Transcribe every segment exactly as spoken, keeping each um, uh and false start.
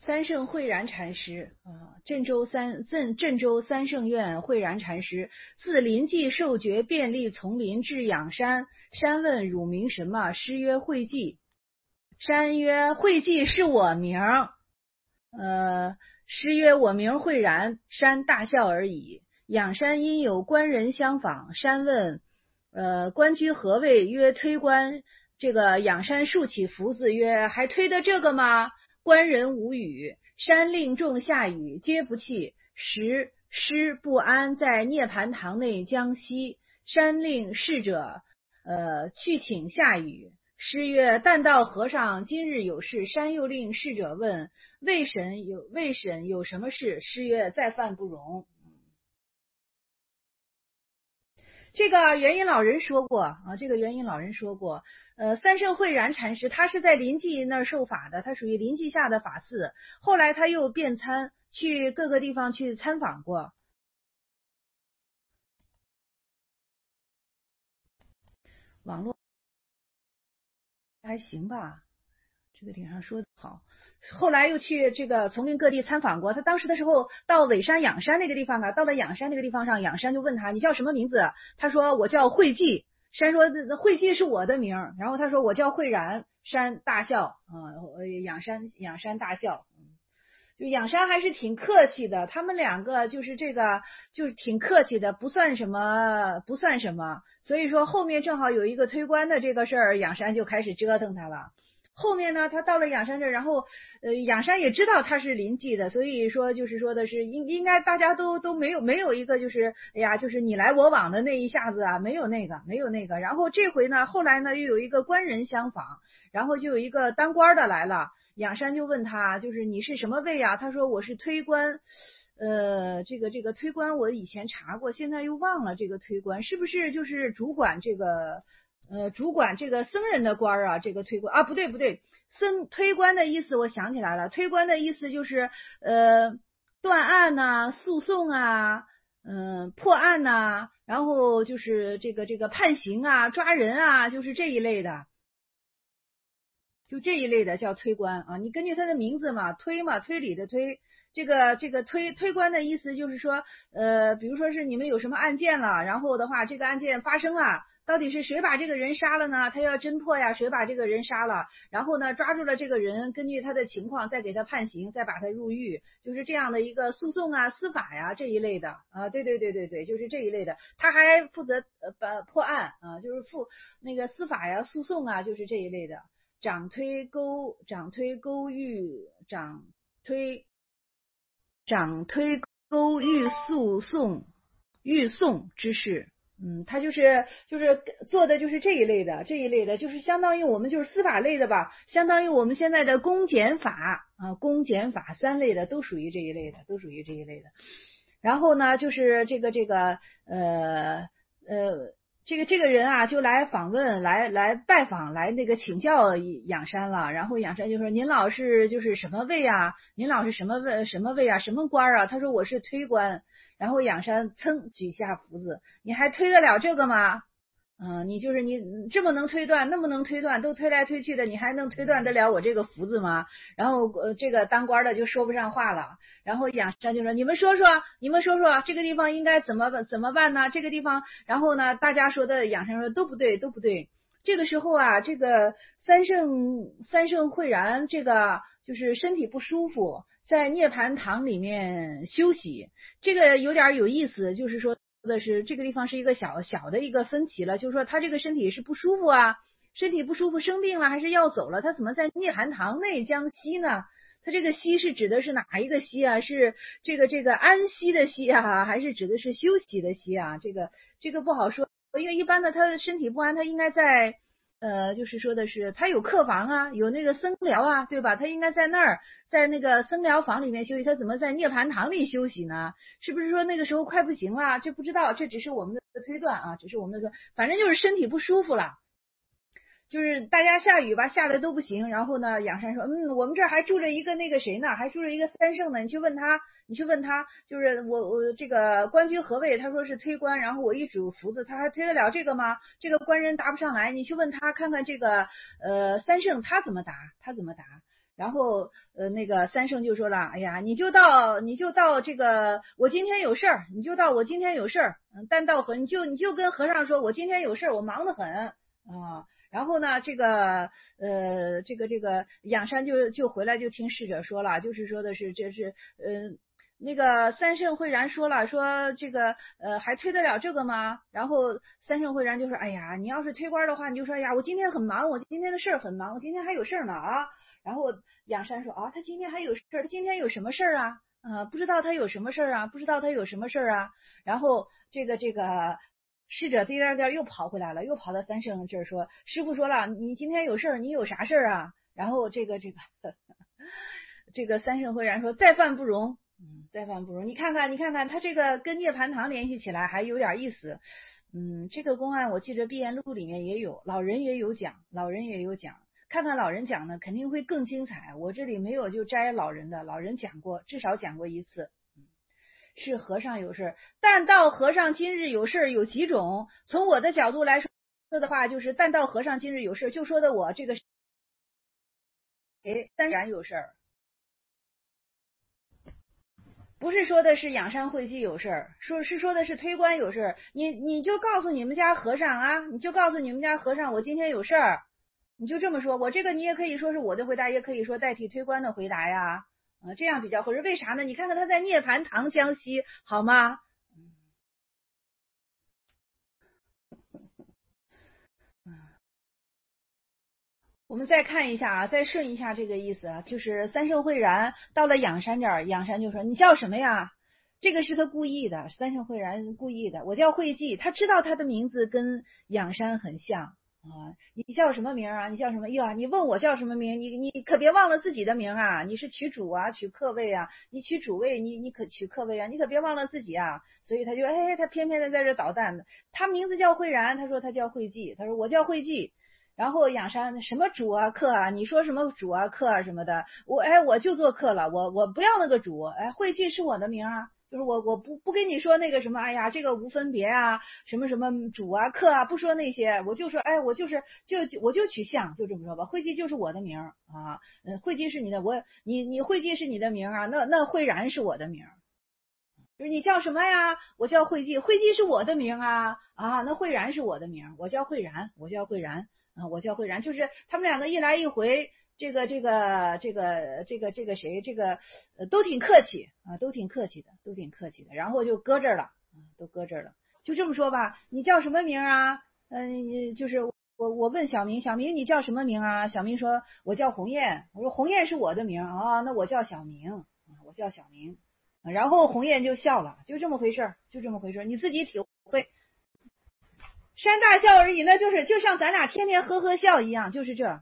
三圣慧然禅师啊，郑州三郑郑州三圣院慧然禅师，自临济受爵，遍历丛林，至仰山。山问汝名什么？师曰慧济。山曰：慧济是我名。呃，师曰：我名慧然。山大笑而已。仰山因有官人相访，山问：呃，官居何位？曰：推官。这个仰山竖起福字曰：还推得这个吗？官人无语。山令众下雨，皆不弃。时师不安，在涅盘堂内将息。山令侍者呃去请下雨。师曰：但道和尚今日有事。山又令侍者问：魏神有魏神有什么事？师曰：再犯不容。这个元音老人说过啊，这个元音老人说过，呃，三圣慧然禅师他是在临济那儿受法的，他属于临济下的法寺，后来他又遍参，去各个地方去参访过。网络还行吧，这个顶上说的好。后来又去这个丛林各地参访过，他当时的时候到尾山仰山那个地方啊，到了仰山那个地方上，仰山就问他你叫什么名字？他说我叫慧济。山说慧济是我的名，然后他说我叫慧然。山大笑啊、呃，仰山仰山大笑。就仰山还是挺客气的，他们两个就是这个就是挺客气的，不算什么不算什么。所以说后面正好有一个推官的这个事儿，仰山就开始折腾他了。后面呢，他到了仰山这，然后呃，仰山也知道他是临济的，所以说就是说的是应应该大家都都没有没有一个就是哎呀，就是你来我往的那一下子啊，没有那个没有那个。然后这回呢，后来呢又有一个官人相访，然后就有一个当官的来了，仰山就问他，就是你是什么位啊？他说我是推官。呃，这个这个推官我以前查过，现在又忘了这个推官是不是就是主管这个。呃，主管这个僧人的官啊，这个推官啊，不对不对，僧推官的意思我想起来了，推官的意思就是呃断案呐、啊、诉讼啊、嗯、呃、破案呐、啊，然后就是这个这个判刑啊、抓人啊，就是这一类的，就这一类的叫推官啊。你根据他的名字嘛，推嘛，推理的推，这个这个推推官的意思就是说，呃，比如说是你们有什么案件了，然后的话这个案件发生了。到底是谁把这个人杀了呢？他要侦破呀，谁把这个人杀了？然后呢，抓住了这个人，根据他的情况再给他判刑，再把他入狱，就是这样的一个诉讼啊、司法呀这一类的啊。对对对对对，就是这一类的。他还负责呃破案啊，就是负那个司法呀、诉讼啊，就是这一类的。掌推勾掌推勾狱掌推掌推勾狱诉讼狱讼之事。嗯，他就是就是做的就是这一类的，这一类的，就是相当于我们就是司法类的吧，相当于我们现在的公检法啊，公检法三类的都属于这一类的，都属于这一类的。然后呢，就是这个这个呃呃，这个这个人啊，就来访问，来来拜访，来那个请教仰山了。然后仰山就说：“您老是就是什么位啊？您老是什么位什么位啊？什么官啊？”他说：“我是推官。”然后仰山噌举下福子，你还推得了这个吗？嗯、呃，你就是你这么能推断，那么能推断，都推来推去的，你还能推断得了我这个福字吗？然后呃，这个当官的就说不上话了。然后仰山就说：“你们说说，你们说说，这个地方应该怎么怎么办呢？这个地方，然后呢，大家说的仰山说都不对，都不对。”这个时候啊，这个三圣三圣慧然这个就是身体不舒服，在涅盘堂里面休息。这个有点有意思，就是说的是这个地方是一个小小的一个分歧了，就是说他这个身体是不舒服啊，身体不舒服生病了还是要走了，他怎么在涅盘堂内将息呢？他这个息是指的是哪一个息啊？是这个这个安息的息啊，还是指的是休息的息啊？这个这个不好说，因为一般的他的身体不安，他应该在呃，就是说的是他有客房啊，有那个僧寮啊，对吧？他应该在那儿，在那个僧寮房里面休息，他怎么在涅盘堂里休息呢？是不是说那个时候快不行了？这不知道，这只是我们的推断啊，只是我们的推断，反正就是身体不舒服了。就是大家下雨吧，下的都不行。然后呢，仰山说：“嗯，我们这儿还住着一个那个谁呢，还住着一个三圣呢。你去问他，你去问他，就是我我这个官居何位？他说是推官。然后我一数福子，他还推得了这个吗？这个官人答不上来，你去问他看看这个呃三圣他怎么答，他怎么答。” 然后呃那个三圣就说了，哎呀，你就到你就到这个我今天有事儿，你就到我今天有事儿，嗯，但到和你就你就跟和尚说，我今天有事儿，我忙得很啊。然后呢，这个呃这个这个仰山就就回来就听侍者说了，就是说的是这是呃。那个三圣慧然说了，说这个呃还推得了这个吗？然后三圣慧然就说，哎呀，你要是推官的话，你就说，哎呀，我今天很忙，我今天的事儿很忙，我今天还有事儿呢啊。然后仰山说，啊，他今天还有事儿，他今天有什么事儿啊？啊，不知道他有什么事儿啊？不知道他有什么事儿啊？然后这个这个侍者第二天又跑回来了，又跑到三圣这儿说，师傅说了，你今天有事儿，你有啥事儿啊？然后这个这个这个三圣慧然说，再犯不容。嗯，再犯不容。你看看，你看看，他这个跟涅盘堂联系起来还有点意思。嗯，这个公案我记得《碧岩录》里面也有，老人也有讲，老人也有讲。看看老人讲呢，肯定会更精彩。我这里没有就摘老人的，老人讲过，至少讲过一次。嗯，是和尚有事，但道和尚今日有事有几种？从我的角度来说的话，就是但道和尚今日有事，就说的我这个谁当然有事儿。不是说的是仰山会稽有事儿，说是说的是推官有事儿。你你就告诉你们家和尚啊，你就告诉你们家和尚，我今天有事儿，你就这么说。我这个你也可以说是我的回答，也可以说代替推官的回答呀，啊，这样比较合适。为啥呢？你看看他在涅盘堂江西，好吗？我们再看一下啊，再顺一下这个意思啊，就是三圣慧然到了仰山这儿，仰山就说你叫什么呀？这个是他故意的，三圣慧然故意的。我叫慧济，他知道他的名字跟仰山很像啊。你叫什么名啊？你叫什么？呀，你问我叫什么名？你你可别忘了自己的名啊！你是取主啊，取客位啊，你取主位，你你可取客位啊，你可别忘了自己啊。所以他就哎，他偏偏的在这捣蛋的。他名字叫慧然，他说他叫慧济，他说我叫慧济。然后仰山什么主啊客啊，你说什么主啊客啊什么的，我哎我就做客了，我我不要那个主，哎慧济是我的名啊，就是我我不不跟你说那个什么，哎呀这个无分别啊，什么什么主啊客啊，不说那些，我就说哎我就是就我就取相，就这么说吧，慧济就是我的名啊，嗯慧济是你的，我你你慧济是你的名啊，那那慧然是我的名。就是你叫什么呀？我叫慧济，慧济是我的名啊啊，那慧然是我的名，我叫慧然，我叫慧然啊，我叫慧然，就是他们两个一来一回，这个这个这个这个这个谁，这个呃都挺客气啊，都挺客气的，都挺客气的，然后就搁这儿了啊，都搁这儿了，就这么说吧，你叫什么名啊？嗯，就是我我问小明，小明你叫什么名啊？小明说我叫鸿雁，我说鸿雁是我的名啊，那我叫小明啊，我叫小明。然后鸿雁就笑了，就这么回事儿，就这么回事儿，你自己体会。山大笑而已，那就是就像咱俩天天呵呵笑一样，就是这。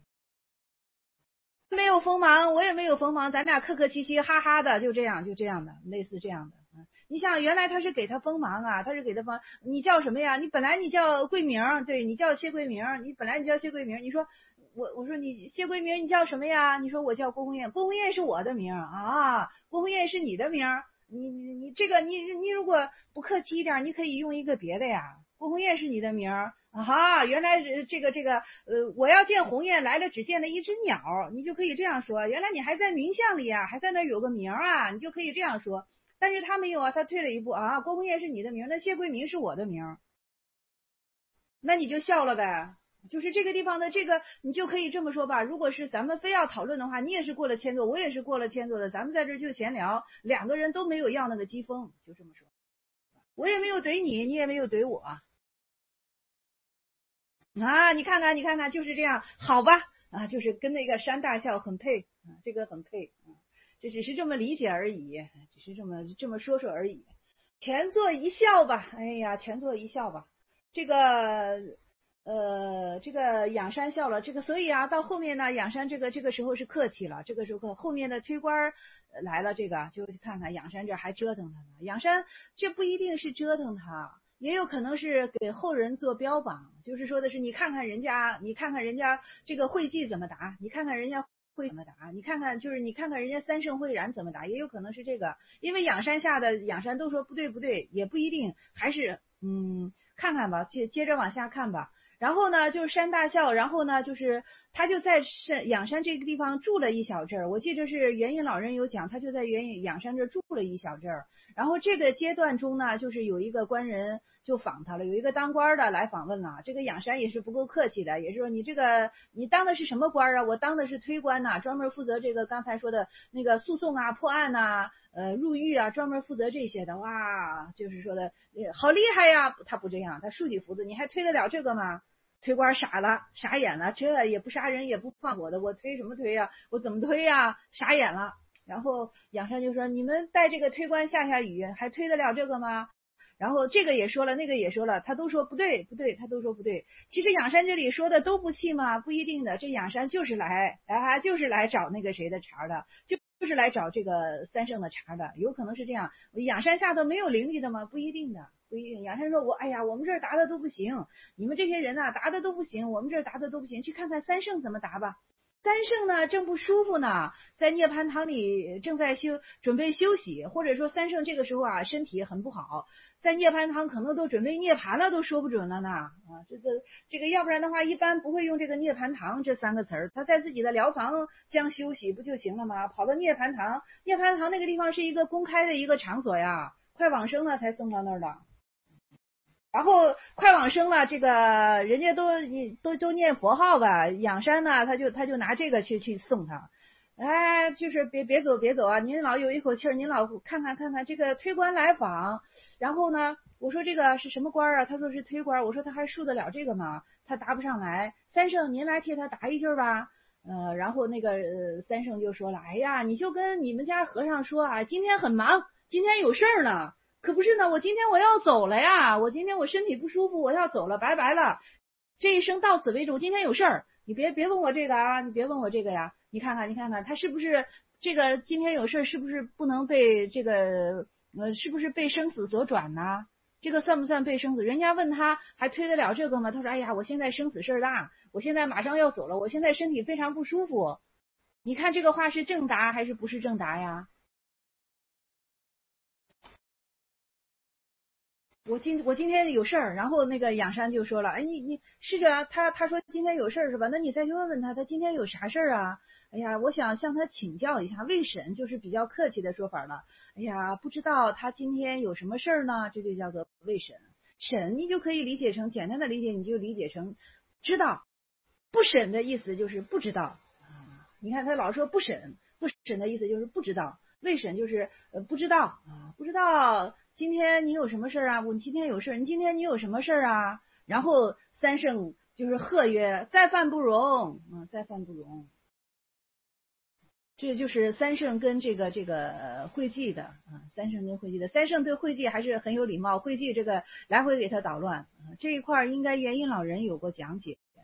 没有锋芒，我也没有锋芒，咱俩客客气气，哈哈的，就这样，就这样的，类似这样的。嗯，你想，原来他是给他锋芒啊，他是给他锋，你叫什么呀？你本来你叫桂明，对你叫谢桂明，你本来你叫谢桂明，你说我我说你谢桂明，你叫什么呀？你说我叫郭红艳，郭红艳是我的名啊，郭红艳是你的名，你你你这个你你如果不客气一点，你可以用一个别的呀。郭红艳是你的名儿啊，原来这个这个呃，我要见鸿雁来了，只见了一只鸟，你就可以这样说。原来你还在名相里啊，还在那有个名啊，你就可以这样说。但是他没有啊，他退了一步啊，郭鸿雁是你的名，那谢桂明是我的名，那你就笑了呗。就是这个地方的这个，你就可以这么说吧。如果是咱们非要讨论的话，你也是过了千座，我也是过了千座的，咱们在这就闲聊，两个人都没有要那个机锋，就这么说。我也没有怼你，你也没有怼我。啊，你看看，你看看，就是这样，好吧？啊，就是跟那个山大笑很配啊，这个很配啊，这只是这么理解而已，只是这么这么说说而已。全做一笑吧，哎呀，全做一笑吧。这个呃，这个仰山笑了，这个所以啊，到后面呢，仰山这个这个时候是客气了，这个时候后面的推官来了，这个就看看仰山这还折腾他呢。仰山这不一定是折腾他。也有可能是给后人做标榜，就是说的是你看看人家，你看看人家这个会稽怎么答，你看看人家会怎么答，你看看就是你看看人家三圣慧然怎么答，也有可能是这个，因为仰山下的仰山都说不对不对，也不一定，还是嗯看看吧，接接着往下看吧。然后呢，就是山大笑，然后呢，就是他就在山仰山这个地方住了一小阵儿，我记得是元印老人有讲，他就在元印仰山这住了一小阵儿。然后这个阶段中呢，就是有一个官人就访他了，有一个当官的来访问了。这个仰山也是不够客气的，也是说你这个你当的是什么官啊？我当的是推官呐、啊，专门负责这个刚才说的那个诉讼啊、破案呐、啊、呃入狱啊，专门负责这些的。哇，就是说的好厉害呀！他不这样，他竖起胡子，你还推得了这个吗？推官傻了，傻眼了，这也不杀人也不放火的，我推什么推呀、啊？我怎么推呀、啊？傻眼了。然后仰山就说：“你们带这个推官下下雨，还推得了这个吗？”然后这个也说了，那个也说了，他都说不对，不对，他都说不对。其实仰山这里说的都不气吗？不一定的，这仰山就是来啊，就是来找那个谁的茬的，就就是来找这个三圣的茬的，有可能是这样。仰山下头没有灵力的吗？不一定的。不一定，仰山说我哎呀，我们这儿答的都不行，你们这些人呐、啊、答的都不行，我们这儿答的都不行，去看看三圣怎么答吧。三圣呢正不舒服呢，在涅槃堂里正在休准备休息，或者说三圣这个时候啊身体很不好，在涅槃堂可能都准备涅槃了，都说不准了呢啊，这个这个要不然的话一般不会用这个涅槃堂这三个词儿，他在自己的疗房将休息不就行了吗？跑到涅槃堂，涅槃堂那个地方是一个公开的一个场所呀，快往生了才送到那儿的。然后快往生了，这个人家都都都念佛号吧，仰山呢，他就他就拿这个去去送他，哎，就是别别走别走啊，您老有一口气儿，您老看看看看这个推官来访，然后呢，我说这个是什么官啊？他说是推官，我说他还恕得了这个吗？他答不上来，三圣您来替他答一句吧。呃，然后那个、呃、三圣就说了，哎呀，你就跟你们家和尚说啊，今天很忙，今天有事儿呢。可不是呢，我今天我要走了呀，我今天我身体不舒服，我要走了，拜拜了，这一生到此为止，我今天有事儿，你别别问我这个啊，你别问我这个呀，你看看你看看他是不是这个今天有事儿，是不是不能被这个呃是不是被生死所转呢？这个算不算被生死？人家问他还推得了这个吗？他说哎呀，我现在生死事儿大，我现在马上要走了，我现在身体非常不舒服，你看这个话是正答还是不是正答呀？我今我今天有事儿，然后那个仰山就说了，哎，你你是这啊？他他说今天有事儿是吧？那你再去问问他，他今天有啥事儿啊？哎呀，我想向他请教一下，未审就是比较客气的说法了。哎呀，不知道他今天有什么事儿呢？这就叫做未审。审你就可以理解成简单的理解，你就理解成知道。不审的意思就是不知道啊。你看他老说不审，不审的意思就是不知道。未审就是呃不知道啊，不知道今天你有什么事啊？我今天有事，你今天你有什么事啊？然后三圣就是喝曰：再犯不容啊，再犯不容。这就是三圣跟这个这个慧济的啊，三圣跟慧济的，三圣对慧济还是很有礼貌，慧济这个来回给他捣乱啊，这一块应该元音老人有过讲解。